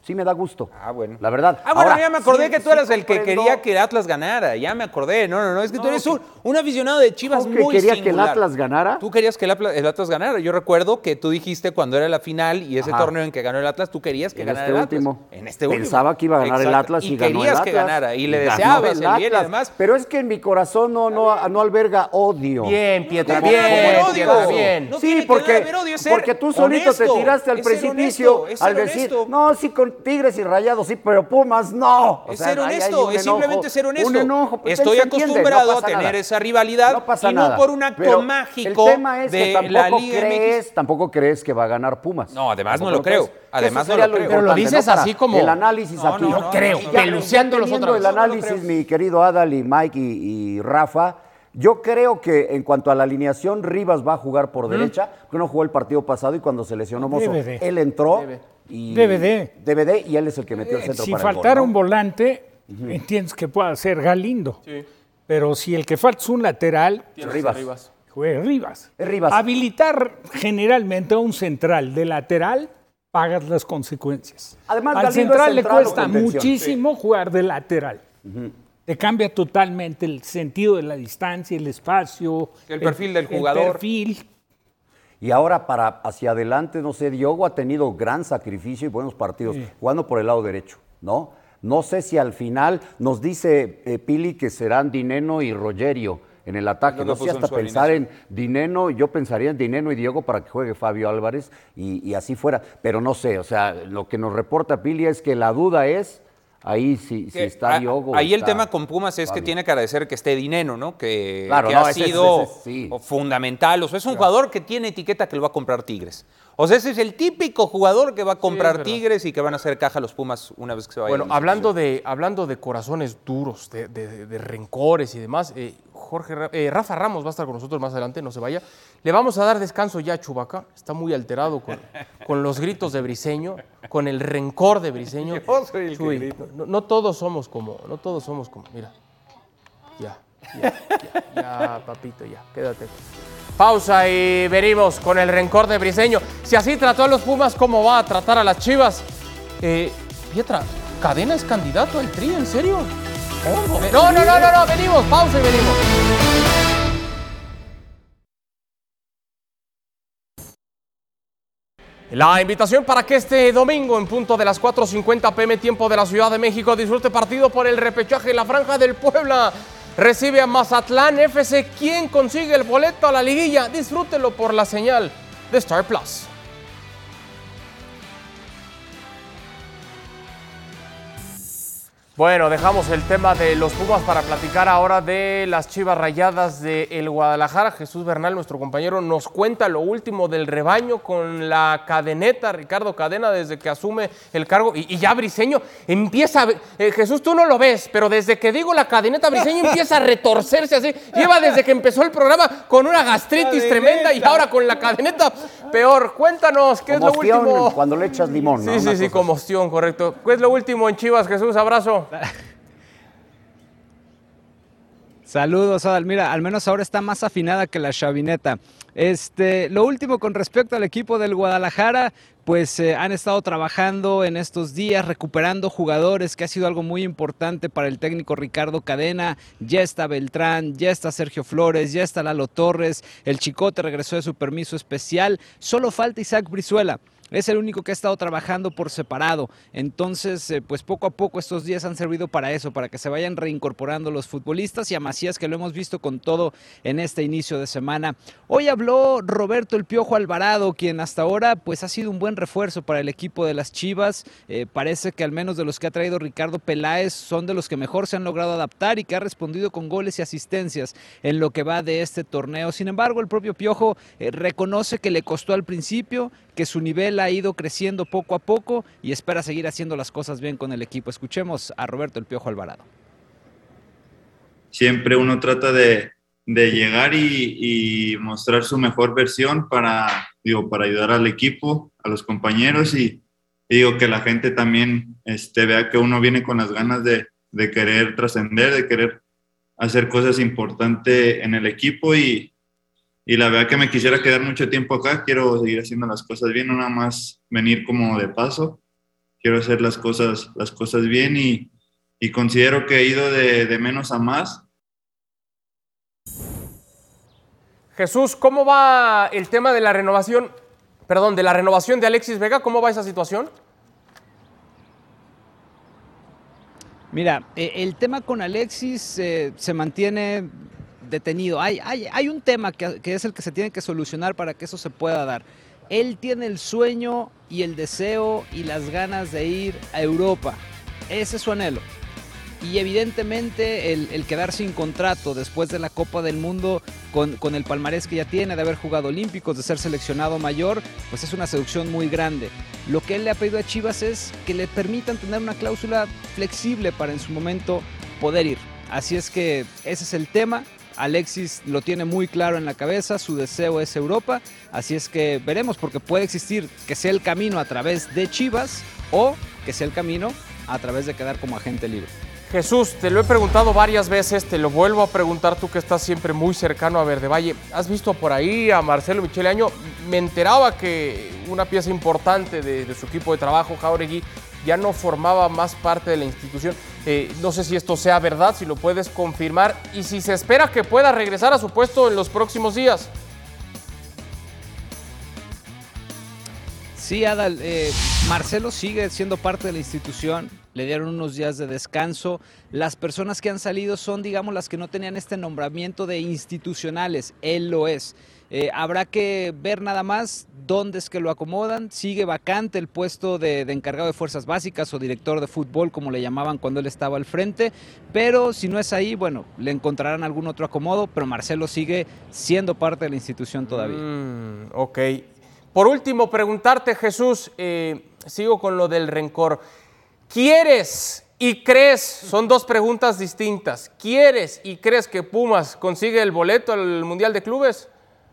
Sí me da gusto. Ah, bueno. La verdad. Ah, bueno, Ahora, ya me acordé sí, que tú sí eras el que comprendo. quería que el Atlas ganara. Ya me acordé. No, no, no. Es que No, tú eres que- un, un aficionado de Chivas ¿Cómo que muy quería singular. que el Atlas ganara? Tú querías que el Atlas, el Atlas ganara. Yo recuerdo que tú dijiste cuando era la final y ese Ajá. torneo en que ganó el Atlas, tú querías que En ganara este el Atlas. último. En este último. Pensaba que iba a ganar el Exacto. Atlas y, y ganó el querías Atlas. que ganara. Y le ganó deseabas el, bien y Atlas. demás. Pero es que en mi corazón no, no, no alberga odio. Bien, Pietra, ¿Cómo bien, no va a haber odio? Pietra, bien. No Sí, tiene que porque, haber odio, es ser porque tú solito honesto, te tiraste al es ser precipicio honesto, es ser al decir, honesto. no, sí con Tigres y Rayados, sí, pero Pumas no. O Es sea, ser ahí hay honesto, un es enojo, simplemente ser honesto. Un enojo, pues, Estoy se entiende, acostumbrado no a pasa tener nada. esa rivalidad No pasa y no nada. por un acto Pero mágico el tema es que de tampoco la Liga crees, M X. tampoco crees que va a ganar Pumas. No, además Tampoco no lo creo. crees. Además Eso no sería lo creo. Pero lo importante, dices ¿no? Para así como- el análisis No, aquí. no, No no, creo, no, peluceándolos Teniendo otra vez. el análisis, mi querido Adal y Mike y, y Rafa, yo creo que en cuanto a la alineación, Rivas va a jugar por derecha, porque no jugó el partido pasado y cuando se lesionó Mozo, Debe de. él entró Debe. y Debe de. debe de, y él es el que metió el Eh, centro si para faltara el gol, un ¿no? volante, entiendes que pueda ser Galindo. Pero si el que falta es un lateral, Rivas. Rivas. juegue Rivas. Es Rivas. Habilitar generalmente a un central de lateral, pagas las consecuencias. Además, al Galindo central es le central o cuesta contención. muchísimo jugar de lateral. Te cambia totalmente el sentido de la distancia, el espacio. El perfil del jugador. El perfil. Y ahora para hacia adelante, no sé, Diogo ha tenido gran sacrificio y buenos partidos, Sí. jugando por el lado derecho, ¿no? No sé si al final nos dice eh, Pili que serán Dineno y Rogerio en el ataque. Es lo No que sé puso en hasta su pensar en Dineno, yo pensaría en Dineno y Diogo para que juegue Fabio Álvarez y, y así fuera. Pero no sé, o sea, lo que nos reporta Pili es que la duda es ahí si, si Que está a- Diogo. o Ahí el está tema con Pumas es que Fabio. tiene que agradecer que esté Dineno, ¿no? Que, Claro, que no, ha ese es- sido ese es- sí. fundamental. O sea, es un jugador que tiene etiqueta que lo va a comprar Tigres. O sea, ese es el típico jugador que va a comprar verdad. Tigres y que van a hacer caja a los Pumas una vez que se vaya. Bueno, hablando de, hablando de corazones duros, de, de- de rencores y demás, eh, Jorge, Ra- eh, Rafa Ramos va a estar con nosotros más adelante, no se vaya. Le vamos a dar descanso ya a Chubaca, está muy alterado con, con los gritos de Briseño, con el rencor de Briseño. Yo soy el que Chuy, grito. no, no todos somos como, no todos somos como, mira, ya, ya, ya, ya, papito, ya, quédate. Pausa y venimos con el rencor de Briseño. Si así trató a los Pumas, ¿cómo va a tratar a las Chivas? Eh, Pietra, ¿Cadena es candidato al Tri? ¿En serio? Eh, No, no, no, no, no, venimos, pausa y venimos. La invitación para que este domingo en punto de las cuatro cincuenta p m tiempo de la Ciudad de México disfrute partido por el repechaje en la Franja del Puebla. Recibe a Mazatlán F C. ¿Quién consigue el boleto a la liguilla? Disfrútelo por la señal de Star Plus. Bueno, dejamos el tema de los Pumas para platicar ahora de las Chivas Rayadas de el Guadalajara. Jesús Bernal, nuestro compañero, nos cuenta lo último del rebaño con la cadeneta, Ricardo Cadena, desde que asume el cargo. Y, y ya Briseño empieza, a, eh, Jesús, tú no lo ves, pero desde que digo la cadeneta, Briseño empieza a retorcerse así. Lleva desde que empezó el programa con una gastritis Cadeneta. tremenda y ahora con la cadeneta peor. Cuéntanos, ¿qué es lo Como ostión último? cuando le echas limón, ¿no? Sí, sí, Una sí, cosa como ostión, correcto. ¿Qué es lo último en Chivas, Jesús? Abrazo. Saludos, Adal. Mira, al menos ahora está más afinada que la chavineta. Este, lo último con respecto al equipo del Guadalajara, pues eh, han estado trabajando en estos días, recuperando jugadores, que ha sido algo muy importante para el técnico Ricardo Cadena. Ya está Beltrán, ya está Sergio Flores, ya está Lalo Torres, el Chicote regresó de su permiso especial, solo falta Isaac Brizuela. Es el único que ha estado trabajando por separado. Entonces, eh, pues poco a poco estos días han servido para eso, para que se vayan reincorporando los futbolistas y a Macías, que lo hemos visto con todo en este inicio de semana. Hoy habló Roberto El Piojo Alvarado, quien hasta ahora pues ha sido un buen refuerzo para el equipo de las Chivas. Eh, parece que al menos de los que ha traído Ricardo Peláez son de los que mejor se han logrado adaptar y que ha respondido con goles y asistencias en lo que va de este torneo. Sin embargo, el propio Piojo eh, reconoce que le costó al principio, que su nivel ha ido creciendo poco a poco y espera seguir haciendo las cosas bien con el equipo. Escuchemos a Roberto El Piojo Alvarado. Siempre uno trata de, de llegar y, y mostrar su mejor versión para, digo, para ayudar al equipo, a los compañeros y, y digo que la gente también este, vea que uno viene con las ganas de, de querer trascender, de querer hacer cosas importantes en el equipo y Y la verdad que me quisiera quedar mucho tiempo acá, quiero seguir haciendo las cosas bien, no nada más venir como de paso. quiero hacer las cosas, las cosas bien y, y considero que he ido de, de menos a más. Jesús, ¿cómo va el tema de la renovación, perdón, de la renovación de Alexis Vega? ¿Cómo va esa situación? Mira, eh, el tema con Alexis eh, se mantiene detenido. Hay, hay, hay un tema que, que es el que se tiene que solucionar para que eso se pueda dar. Él tiene el sueño y el deseo y las ganas de ir a Europa. Ese es su anhelo. Y evidentemente el, el quedar sin contrato después de la Copa del Mundo con, con el palmarés que ya tiene, de haber jugado olímpicos, de ser seleccionado mayor, pues es una seducción muy grande. Lo que él le ha pedido a Chivas es que le permitan tener una cláusula flexible para en su momento poder ir. Así es que ese es el tema. Alexis lo tiene muy claro en la cabeza, su deseo es Europa, así es que veremos, porque puede existir que sea el camino a través de Chivas o que sea el camino a través de quedar como agente libre. Jesús, te lo he preguntado varias veces, te lo vuelvo a preguntar tú que estás siempre muy cercano a Verde Valle. ¿Has visto por ahí a Marcelo Michele Año? Me enteraba que una pieza importante de, de su equipo de trabajo, Jáuregui, ya no formaba más parte de la institución. Eh, no sé si esto sea verdad, si lo puedes confirmar y si se espera que pueda regresar a su puesto en los próximos días. Sí, Adal, eh, Marcelo sigue siendo parte de la institución, le dieron unos días de descanso. Las personas que han salido son, digamos, las que no tenían este nombramiento de institucionales, él lo es. Eh, habrá que ver nada más dónde es que lo acomodan. Sigue vacante el puesto de, de encargado de fuerzas básicas o director de fútbol, como le llamaban cuando él estaba al frente, pero si no es ahí, bueno, le encontrarán algún otro acomodo, pero Marcelo sigue siendo parte de la institución todavía. Mm, ok. Por último, preguntarte, Jesús, eh, sigo con lo del rencor. ¿Quieres y crees, son dos preguntas distintas, ¿quieres y crees que Pumas consigue el boleto al Mundial de Clubes?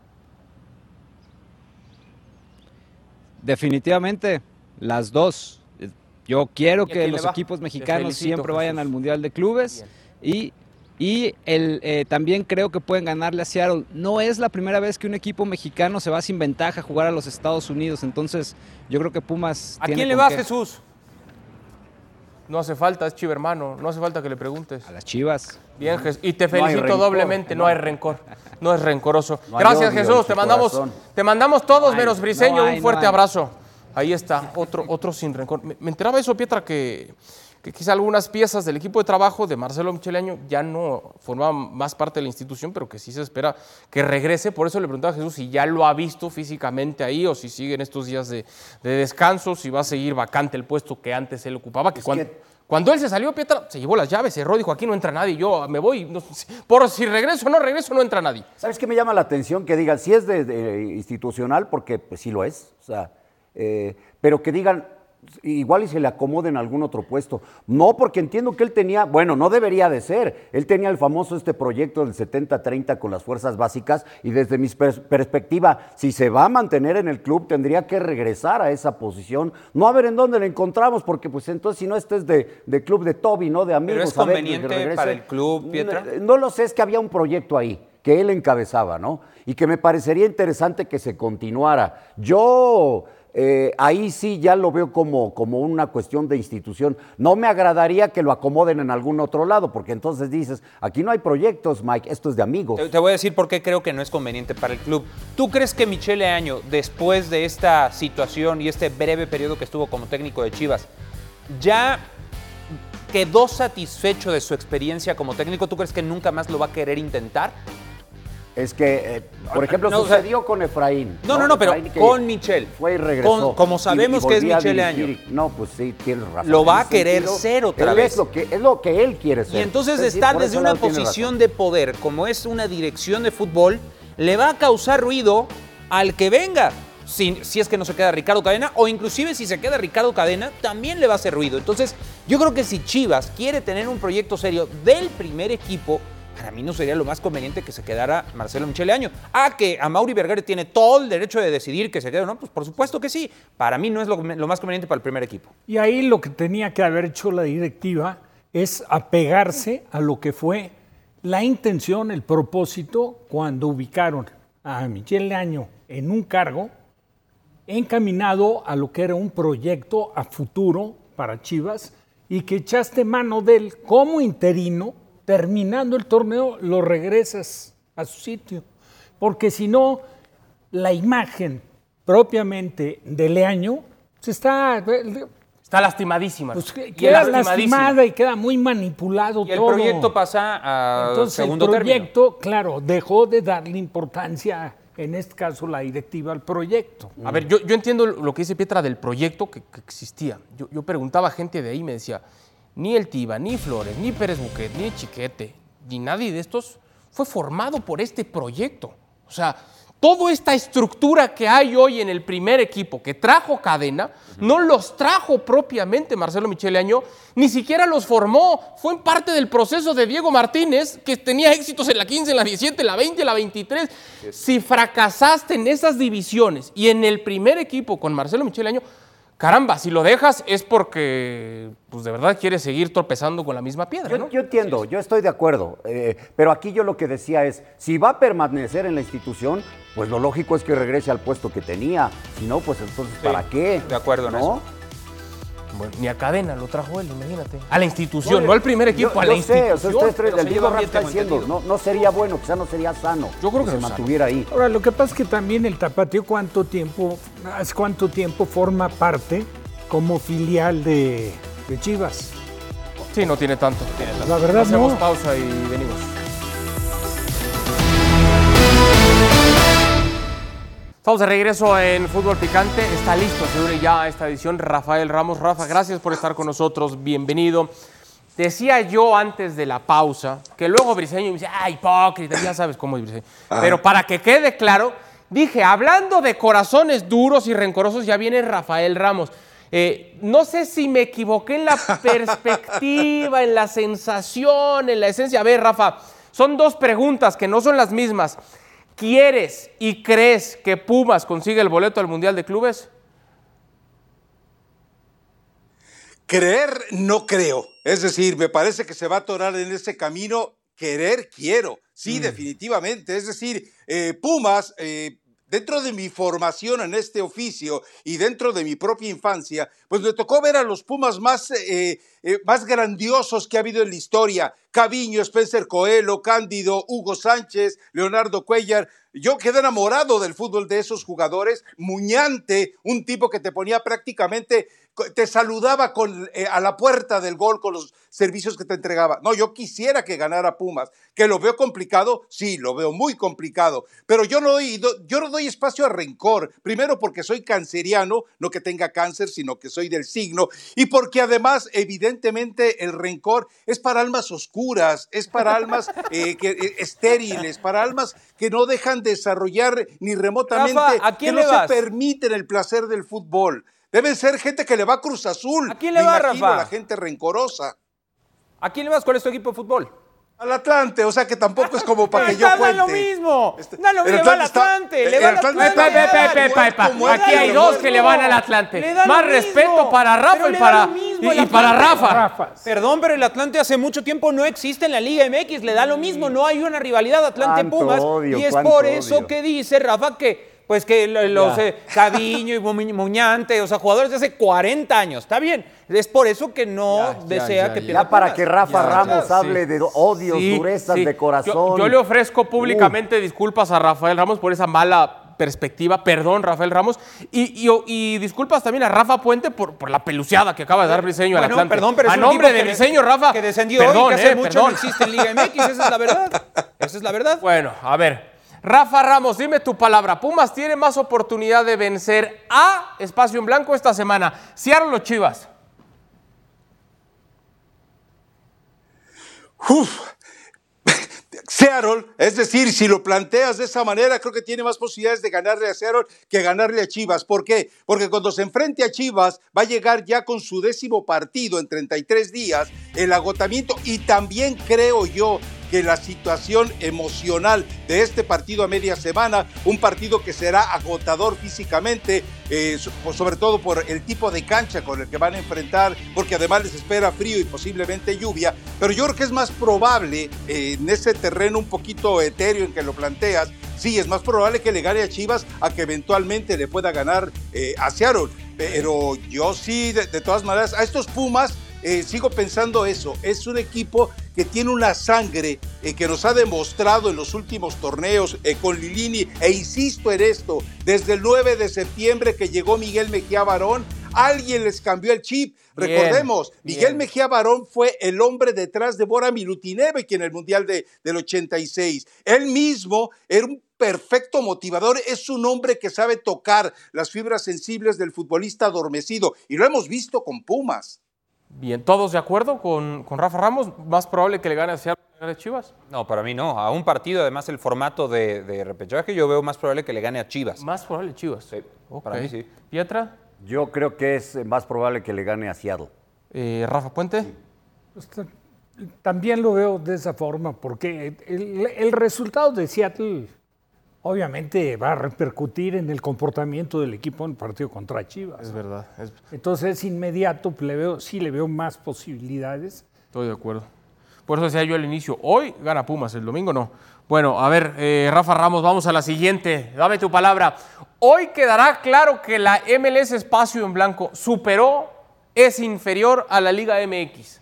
Definitivamente, las dos. Yo quiero que los equipos mexicanos siempre vayan al Mundial de Clubes y, y el, eh, también creo que pueden ganarle a Seattle. No es la primera vez que un equipo mexicano se va sin ventaja a jugar a los Estados Unidos, entonces yo creo que Pumas... ¿A quién le vas, Jesús? No hace falta, es chivermano, no hace falta que le preguntes. A las Chivas. Bien, Jesús, y te felicito no rencor, doblemente, no, no hay rencor, no es rencoroso. No hay Gracias, odio Jesús, en te mandamos, corazón. te mandamos todos No menos hay, Briseño, no hay, un fuerte no hay. abrazo. Ahí está, otro, otro sin rencor. Me, me enteraba eso, Pietra, que, que quizá algunas piezas del equipo de trabajo de Marcelo Michele Año ya no formaban más parte de la institución, pero que sí se espera que regrese. Por eso le preguntaba a Jesús si ya lo ha visto físicamente ahí o si sigue en estos días de, de descanso, si va a seguir vacante el puesto que antes él ocupaba. Que cuando, que... cuando él se salió, Pietra, se llevó las llaves, cerró, dijo, aquí no entra nadie, yo me voy. No, por si regreso o no regreso, no entra nadie. ¿Sabes qué me llama la atención? Que digan, si es de, de institucional, porque pues sí lo es, o sea, eh, pero que digan, igual y se le acomoden algún otro puesto. No, porque entiendo que él tenía, bueno, no debería de ser, él tenía el famoso este proyecto del setenta treinta con las fuerzas básicas y desde mi pers- perspectiva, si se va a mantener en el club, tendría que regresar a esa posición, no a ver en dónde le encontramos, porque pues entonces si no este es de, de club de Toby, ¿no? De amigos. ¿Pero es a ver, conveniente que regrese. para el club, Pietra? No, no lo sé, es que había un proyecto ahí que él encabezaba, ¿no? Y que me parecería interesante que se continuara. Yo... Eh, ahí sí ya lo veo como, como una cuestión de institución. No me agradaría que lo acomoden en algún otro lado, porque entonces dices, aquí no hay proyectos, Mike, esto es de amigos. Te, te voy a decir por qué creo que no es conveniente para el club. ¿Tú crees que Michele Año, después de esta situación y este breve periodo que estuvo como técnico de Chivas, ya quedó satisfecho de su experiencia como técnico? ¿Tú crees que nunca más lo va a querer intentar? Es que, eh, por ejemplo, no, sucedió o sea, con Efraín. No, no, no, pero con Michel. Fue y regresó. Con, como sabemos y, y que es volvía Michele a Año. No, pues sí, tienes razón. Lo va a En querer sentido, ser otra él vez. Es lo, que, es lo que él quiere ser. Y entonces es decir, estar por desde ese una lado tiene posición razón. de poder, como es una dirección de fútbol, le va a causar ruido al que venga. Si, si es que no se queda Ricardo Cadena, o inclusive si se queda Ricardo Cadena, también le va a hacer ruido. Entonces, yo creo que si Chivas quiere tener un proyecto serio del primer equipo, para mí no sería lo más conveniente que se quedara Marcelo Michele Año. Ah, que Amaury Vergara tiene todo el derecho de decidir que se quede o no, pues por supuesto que sí. Para mí no es lo, lo más conveniente para el primer equipo. Y ahí lo que tenía que haber hecho la directiva es apegarse a lo que fue la intención, el propósito, cuando ubicaron a Michele Año en un cargo encaminado a lo que era un proyecto a futuro para Chivas y que echaste mano de él como interino, terminando el torneo, lo regresas a su sitio. Porque si no, la imagen propiamente de Leaño se está... Está lastimadísima. Pues queda lastimada y queda muy manipulado y el todo. El proyecto pasa a Entonces, segundo el proyecto, término. claro, dejó de darle importancia, en este caso la directiva, al proyecto. A ver, yo, yo entiendo lo que dice Pietra del proyecto que, que existía. Yo, yo preguntaba a gente de ahí y me decía, ni el Tiva, ni Flores, ni Pérez Buquet, ni Chiquete, ni nadie de estos fue formado por este proyecto. O sea, toda esta estructura que hay hoy en el primer equipo que trajo Cadena, uh-huh. no los trajo propiamente Marcelo Michele Año, ni siquiera los formó. Fue en parte del proceso de Diego Martínez, que tenía éxitos en la quince, en la diecisiete, en la veinte, en la veintitrés. Sí. Si fracasaste en esas divisiones y en el primer equipo con Marcelo Michele Año, caramba, si lo dejas es porque pues de verdad quieres seguir tropezando con la misma piedra, yo, ¿no? Yo entiendo, sí, sí. yo estoy de acuerdo, eh, pero aquí yo lo que decía es, si va a permanecer en la institución, pues lo lógico es que regrese al puesto que tenía, si no, pues entonces, sí, ¿para qué? De acuerdo, ¿no? En eso. Bueno, ni a Cadena lo trajo él, imagínate. A la institución, no, no al primer equipo, yo, a la yo institución. Sé, o sea, ustedes, el mismo Rafa está diciendo, no, no sería bueno, quizás no sería sano. Yo creo que, que no se mantuviera sano. ahí. Ahora, lo que pasa es que también el Tapatío, ¿cuánto tiempo, hace cuánto tiempo forma parte como filial de, de Chivas? Sí, no tiene tanto. Tiene tanto. La verdad, Hacemos no. pausa y venimos. Estamos de regreso en Fútbol Picante. Está listo, se une ya a esta edición Rafael Ramos. Rafa, gracias por estar con nosotros. Bienvenido. Decía yo antes de la pausa que luego Briseño me dice, ah, hipócrita, ya sabes cómo es Briseño. Ah. Pero para que quede claro, dije, hablando de corazones duros y rencorosos, ya viene Rafael Ramos. Eh, no sé si me equivoqué en la perspectiva, en la sensación, en la esencia. A ver, Rafa, son dos preguntas que no son las mismas. ¿Quieres y crees que Pumas consigue el boleto al Mundial de Clubes? Creer no creo. Es decir, me parece que se va a atorar en ese camino. Querer quiero. Sí, mm. definitivamente. Es decir, eh, Pumas... Eh, Dentro de mi formación en este oficio y dentro de mi propia infancia, pues me tocó ver a los Pumas más, eh, eh, más grandiosos que ha habido en la historia. Caviño, Spencer Coelho, Cándido, Hugo Sánchez, Leonardo Cuellar. Yo quedé enamorado del fútbol de esos jugadores. Muñante, un tipo que te ponía prácticamente, te saludaba con, eh, a la puerta del gol con los servicios que te entregaba. No, yo quisiera que ganara Pumas. ¿Que lo veo complicado? Sí, lo veo muy complicado. Pero yo no doy, yo no doy espacio a rencor. Primero porque soy canceriano, no que tenga cáncer, sino que soy del signo. Y porque además, evidentemente, el rencor es para almas oscuras, es para almas eh, que, eh, estériles, para almas que no dejan desarrollar ni remotamente, Rafa, ¿a quién que no le vas? se permiten el placer del fútbol. Deben ser gente que le va a Cruz Azul. ¿A quién le va, imagino, Rafa? La gente rencorosa. ¿A quién le vas? ¿Cuál es tu equipo de fútbol? Al Atlante, o sea que tampoco es como para que yo está, cuente. Da lo mismo. Este, Da lo mismo, le va al Atlante. Le va al Atlante. Aquí hay dos que le van al Atlante. Más respeto para Rafa y para, y, y para Rafa. Rafa. Perdón, pero el Atlante hace mucho tiempo no existe en la Liga M X. Le da lo mismo. No hay una rivalidad Atlante-Pumas. Odio, y es por odio. eso que dice Rafa que... Pues que los eh, Caviño y Muñante, o sea, jugadores de hace cuarenta años, está bien. Es por eso que no ya, desea ya, ya, que ya. pierda. Ya para que Rafa ya, Ramos ya, hable sí. de odios, sí, durezas sí. de corazón. Yo, yo le ofrezco públicamente uh. disculpas a Rafael Ramos por esa mala perspectiva. Perdón, Rafael Ramos. Y, y, y disculpas también a Rafa Puente por, por la peluciada que acaba de dar Briseño bueno, al Atlante. Perdón, pero es a nombre de que, Briseño, Rafa. Que descendió perdón, hoy, que hace eh, mucho perdón. no existe en Liga M X. Esa es la verdad. Esa es la verdad. Bueno, a ver. Rafa Ramos, dime tu palabra. Pumas tiene más oportunidad de vencer a Espacio en Blanco esta semana. ¿Seattle o Chivas? Uf. Seattle, es decir, si lo planteas de esa manera, creo que tiene más posibilidades de ganarle a Seattle que ganarle a Chivas. ¿Por qué? Porque cuando se enfrente a Chivas va a llegar ya con su décimo partido en treinta y tres días, el agotamiento, y también creo yo que la situación emocional de este partido a media semana, un partido que será agotador físicamente, eh, sobre todo por el tipo de cancha con el que van a enfrentar, porque además les espera frío y posiblemente lluvia, pero yo creo que es más probable eh, en ese terreno un poquito etéreo en que lo planteas, Sí, es más probable que le gane a Chivas a que eventualmente le pueda ganar eh, a Seattle. Pero yo sí, de, de todas maneras, a estos Pumas eh, sigo pensando eso. Es un equipo que tiene una sangre eh, que nos ha demostrado en los últimos torneos eh, con Lilini, e insisto en esto, desde el nueve de septiembre que llegó Miguel Mejía Barón, alguien les cambió el chip. Bien, Recordemos, bien. Miguel Mejía Barón fue el hombre detrás de Bora Milutinovic en el Mundial de, del ochenta y seis. Él mismo era un perfecto motivador, es un hombre que sabe tocar las fibras sensibles del futbolista adormecido, y lo hemos visto con Pumas. Bien, ¿todos de acuerdo con, con Rafa Ramos? ¿Más probable que le gane a Chivas? No, para mí no. A un partido, además, el formato de, de repechaje, yo veo más probable que le gane a Chivas. Más probable Chivas. Sí, okay. Para mí sí. ¿Pietra? Yo creo que es más probable que le gane a Seattle. Eh, ¿Rafa Puente? Pues, también lo veo de esa forma, porque el, el resultado de Seattle obviamente va a repercutir en el comportamiento del equipo en el partido contra Chivas. Es verdad. Es... Entonces, inmediato, le veo, sí le veo más posibilidades. Estoy de acuerdo. Por eso decía yo al inicio, hoy gana Pumas, el domingo no. Bueno, a ver, eh, Rafa Ramos, vamos a la siguiente. Dame tu palabra. Hoy quedará claro que la M L S Espacio en Blanco superó, es inferior a la Liga M X.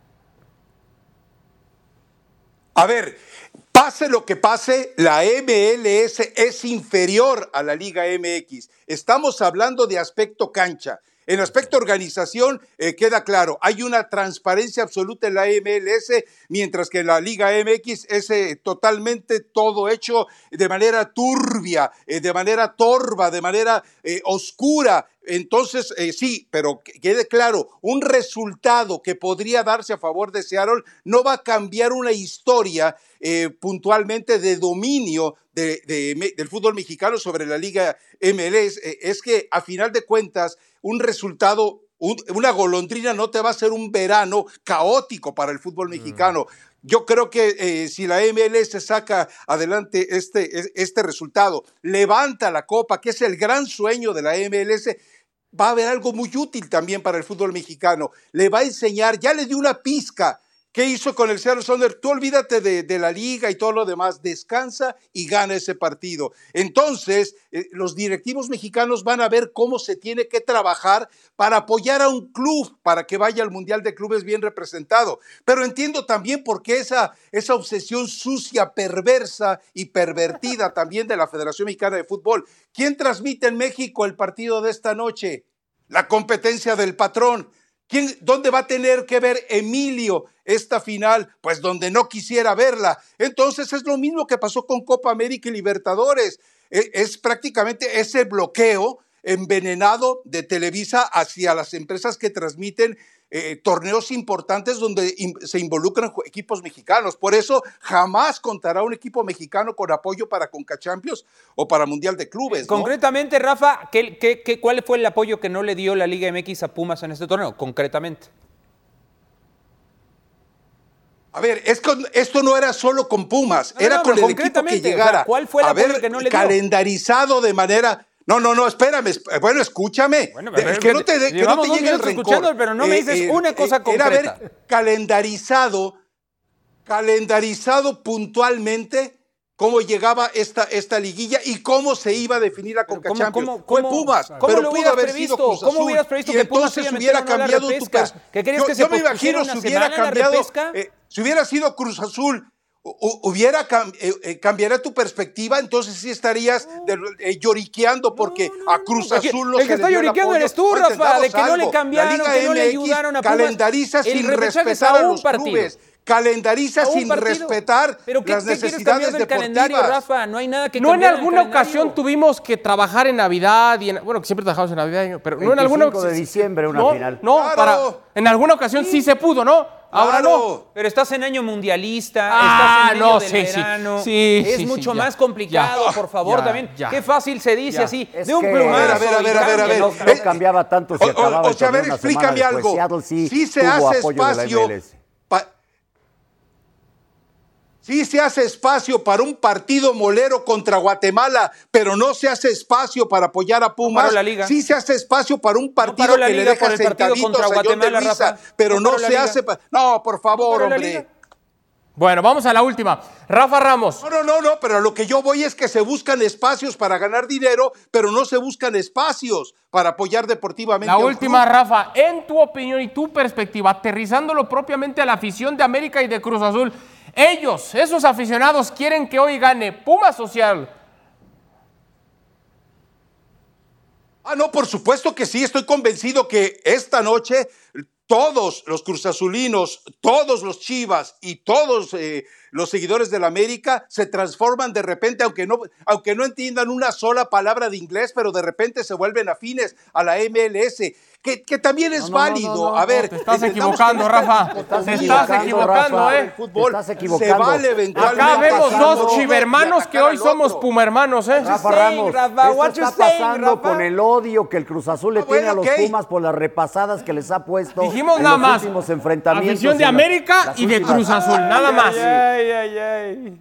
A ver, pase lo que pase, la M L S es inferior a la Liga M X. Estamos hablando de aspecto cancha. En aspecto organización, eh, queda claro, hay una transparencia absoluta en la M L S, mientras que en la Liga M X es eh, totalmente todo hecho de manera turbia, eh, de manera torva, de manera eh, oscura. Entonces, eh, sí, pero quede claro, un resultado que podría darse a favor de Seattle no va a cambiar una historia eh, puntualmente de dominio de, de, del fútbol mexicano sobre la Liga M L S. Eh, es que, a final de cuentas, un resultado, un, una golondrina no te va a hacer un verano caótico para el fútbol mexicano. Mm. Yo creo que eh, si la M L S saca adelante este, este resultado, levanta la copa, que es el gran sueño de la M L S, va a haber algo muy útil también para el fútbol mexicano. Le va a enseñar, ya le dio una pizca. ¿Qué hizo con el Seattle Sounders? Tú olvídate de, de la liga y todo lo demás, descansa y gana ese partido. Entonces, eh, los directivos mexicanos van a ver cómo se tiene que trabajar para apoyar a un club, para que vaya al Mundial de Clubes bien representado. Pero entiendo también por qué esa, esa obsesión sucia, perversa y pervertida también de la Federación Mexicana de Fútbol. ¿Quién transmite en México el partido de esta noche? La competencia del patrón. ¿Quién, ¿Dónde va a tener que ver Emilio esta final? Pues donde no quisiera verla. Entonces es lo mismo que pasó con Copa América y Libertadores. Es, es prácticamente ese bloqueo envenenado de Televisa hacia las empresas que transmiten eh, torneos importantes donde in, se involucran equipos mexicanos. Por eso jamás contará un equipo mexicano con apoyo para Conca Champions o para Mundial de Clubes, ¿no? Concretamente, Rafa, ¿qué, qué, qué, ¿cuál fue el apoyo que no le dio la Liga M X a Pumas en este torneo? Concretamente. A ver, es con, esto no era solo con Pumas, no, era no, con el equipo que llegara. O sea, ¿cuál fue el a apoyo ver, que no le dio? Calendarizado de manera... No, no, no, espérame, bueno, escúchame. Bueno, pero es que, no te, que no te llegue el rencor. Pero no me dices eh, una cosa eh, concreta. Era haber calendarizado, calendarizado puntualmente cómo llegaba esta, esta liguilla y cómo se iba a definir la Conca Champions. Fue Pumas, ¿cómo pero lo pudo haber previsto? sido Cruz Azul. ¿Cómo hubieras previsto que Pumas entonces hubiera cambiado tu pesca? ¿Qué querías yo, que se yo me imagino si hubiera cambiado, eh, si hubiera sido Cruz Azul, hubiera eh, cambiaría tu perspectiva, entonces sí estarías de, eh, lloriqueando porque no, no, no, a Cruz Azul no el que se está le dio lloriqueando el apoyo. eres tú, Rafa, de que no le cambiaron, que no le ayudaron a Pumas. Calendariza sin respetar a los clubes. Calendariza sin partido. respetar ¿Pero qué, las ¿qué necesidades del calendario, Rafa? No hay nada que No en alguna en ocasión tuvimos que trabajar en Navidad, y en, bueno, que siempre trabajamos en Navidad, pero no en alguna ocasión. de diciembre una no, final. No, claro. para, en alguna ocasión sí, sí se pudo, ¿no? Ahora claro. no. Pero estás en año mundialista, ah, estás en medio no, del sí, verano. Sí, es sí, mucho sí, más ya, complicado, ya, por favor, ya, también. Ya. Qué fácil se dice ya. así, es de un que, plumazo. A ver, a ver, a ver, a ver. No, no cambiaba tanto si o, acababa o, o sea, a ver, explícame algo. Seattle sí, sí se hace espacio. Pa, Sí se hace espacio para un partido molero contra Guatemala, pero no se hace espacio para apoyar a Pumas. No la liga. Sí se hace espacio para un partido no que le deja sentaditos contra Guatemala, Rafa. pero no, no se hace... Pa... No, por favor, no hombre. Bueno, vamos a la última. Rafa Ramos. No, no, no, no, pero a lo que yo voy es que se buscan espacios para ganar dinero, pero no se buscan espacios para apoyar deportivamente. La última, Rafa, en tu opinión y tu perspectiva, aterrizándolo propiamente a la afición de América y de Cruz Azul, ellos, esos aficionados, quieren que hoy gane Pumas o Seattle. Ah, no, por supuesto que sí, estoy convencido que esta noche todos los cruzazulinos, todos los Chivas y todos eh, los seguidores del América se transforman de repente, aunque no, aunque no entiendan una sola palabra de inglés, pero de repente se vuelven afines a la M L S, que, que también es no, no, válido. No, no, no, a ver, te estás equivocando, Rafa. Te estás, te estás equivocando, Rafa, ¿eh? Fútbol te estás equivocando. Se vale eventualmente. Acá vemos dos chivermanos que hoy somos pumermanos, ¿eh? Rafa Ramos, Rafa, esto está saying, pasando Rafa? Con el odio que el Cruz Azul le ah, tiene bueno, a los okay. Pumas por las repasadas que les ha puesto. Dijimos en nada los más. Últimos enfrentamientos afición de América y de Cruz Azul, nada más. Ay, ay, ay.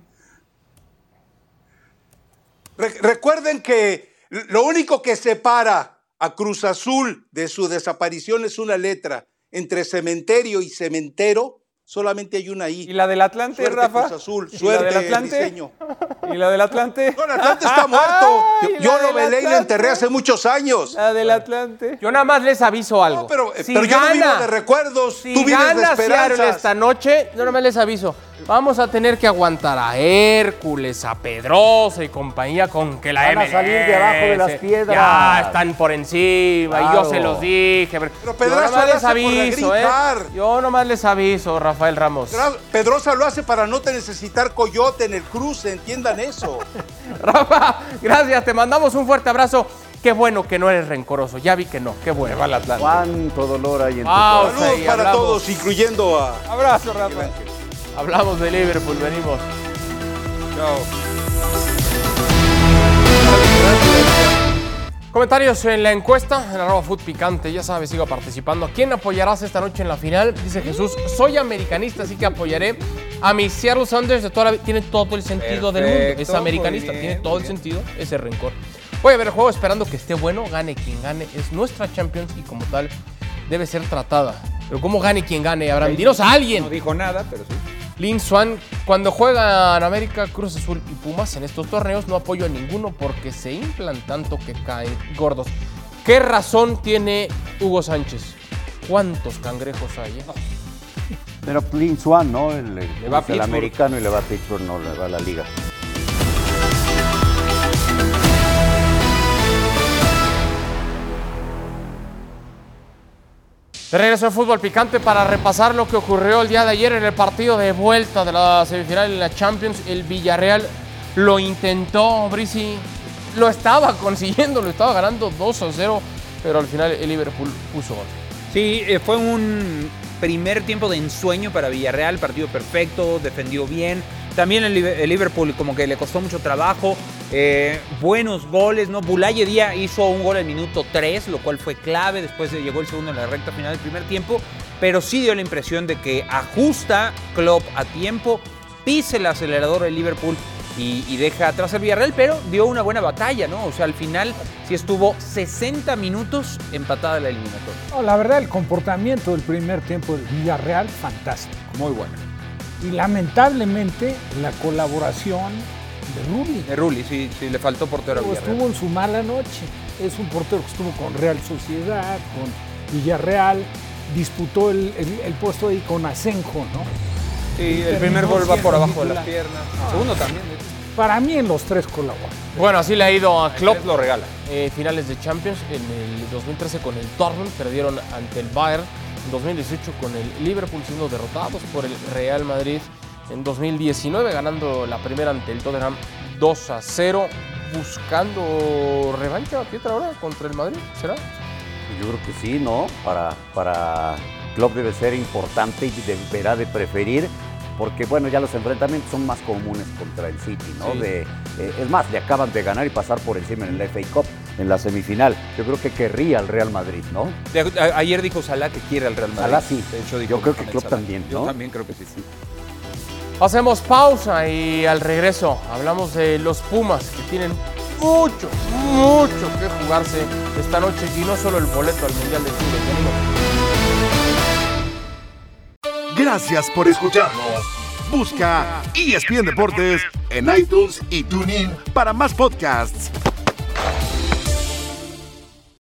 Re- recuerden que lo único que separa a Cruz Azul de su desaparición es una letra. Entre cementerio y cementero solamente hay una I. ¿Y la del Atlante, suerte, Rafa? Cruz Azul, ¿Y suerte, la del Atlante? Diseño. ¿Y la del Atlante? No, el Atlante está muerto. Yo, yo lo velé y lo enterré hace muchos años. La del Atlante. Yo nada más les aviso algo. No, pero, si pero yo gana, no vivo de recuerdos, si tú vives de esperanzas. Seattle esta noche, yo nada más les aviso. Vamos a tener que aguantar a Hércules, a Pedrosa y compañía con que la M L S. Van a salir de abajo de las piedras. Ya están por encima claro. Y yo se los dije. Pero, pero Pedrosa les aviso, ¿eh? Yo nomás les aviso, Rafael Ramos. Pedrosa lo hace para no te necesitar coyote en el cruce, entiendan eso. Rafa, gracias, te mandamos un fuerte abrazo. Qué bueno que no eres rencoroso, ya vi que no, qué bueno. Va el Atlante. Cuánto dolor hay en ah, tu corazón. Saludos para hablamos. Todos, incluyendo a... Abrazo, Rafa. Hablamos de Liverpool, venimos. Chao. Comentarios en la encuesta, en arroba Food Picante, ya sabes, sigo participando. ¿A quién apoyarás esta noche en la final? Dice Jesús, soy americanista, así que apoyaré a mis Seattle Sounders de toda la vida. Tiene todo el sentido Perfecto, del mundo. Es americanista, bien, tiene todo el bien. sentido, ese rencor. Voy a ver el juego esperando que esté bueno, gane quien gane. Es nuestra Champions y como tal debe ser tratada. Pero ¿cómo gane quien gane, Abraham? Sí, dinos a alguien. No dijo nada, pero sí. Lin Swan, cuando juegan América, Cruz Azul y Pumas en estos torneos no apoyo a ninguno porque se inflan tanto que caen gordos. ¿Qué razón tiene Hugo Sánchez? ¿Cuántos cangrejos hay? Eh? Pero Lin Swan, ¿no? El, el, le va el americano y le va a Pittsburgh, no le va a la liga. De regreso en Fútbol Picante para repasar lo que ocurrió el día de ayer en el partido de vuelta de la semifinal en la Champions. El Villarreal lo intentó, Brizi, lo estaba consiguiendo, lo estaba ganando dos a cero, pero al final el Liverpool puso gol. Sí, eh, fue un primer tiempo de ensueño para Villarreal, partido perfecto, defendió bien. También el, el Liverpool como que le costó mucho trabajo, eh, buenos goles, ¿no? Boulaye Dia hizo un gol al minuto tres, lo cual fue clave, después llegó el segundo en la recta final del primer tiempo, pero sí dio la impresión de que ajusta Klopp a tiempo, pisa el acelerador el Liverpool y, y deja atrás al Villarreal, pero dio una buena batalla, ¿no? O sea, al final sí estuvo sesenta minutos empatada la eliminatoria. No, la verdad, el comportamiento del primer tiempo del Villarreal, fantástico. Muy bueno. Y lamentablemente la colaboración de Rulli. De Rulli, sí, sí, le faltó portero a Villarreal. Estuvo en su mala noche. Es un portero que estuvo con Real Sociedad, con Villarreal, disputó el, el, el puesto ahí con Asenjo, ¿no? Sí, el primer gol va por abajo de las piernas. El segundo también. Para mí en los tres colaboran. Bueno, así le ha ido a Klopp. Lo regala. Eh, finales de Champions en el dos mil trece con el Dortmund, perdieron ante el Bayern. En dos mil dieciocho con el Liverpool siendo derrotados por el Real Madrid. En dos mil diecinueve ganando la primera ante el Tottenham dos a cero. Buscando revancha a Pietra ahora contra el Madrid, ¿será? Yo creo que sí, ¿no? Para, para Klopp debe ser importante y deberá de preferir, porque bueno, ya los enfrentamientos son más comunes contra el City, ¿no? Sí. De, eh, es más, le acaban de ganar y pasar por encima en el F A Cup, en la semifinal. Yo creo que querría al Real Madrid, ¿no? De, a, ayer dijo Salah que quiere al Real Madrid. Salah sí. De hecho, dijo yo creo que Klopp Salah. también, ¿no? Yo también creo que sí, sí. Hacemos pausa y al regreso hablamos de los Pumas que tienen mucho, mucho que jugarse esta noche y no solo el boleto al Mundial de Fútbol. Gracias por escucharnos. Busca E S P N Deportes en iTunes y TuneIn para más podcasts.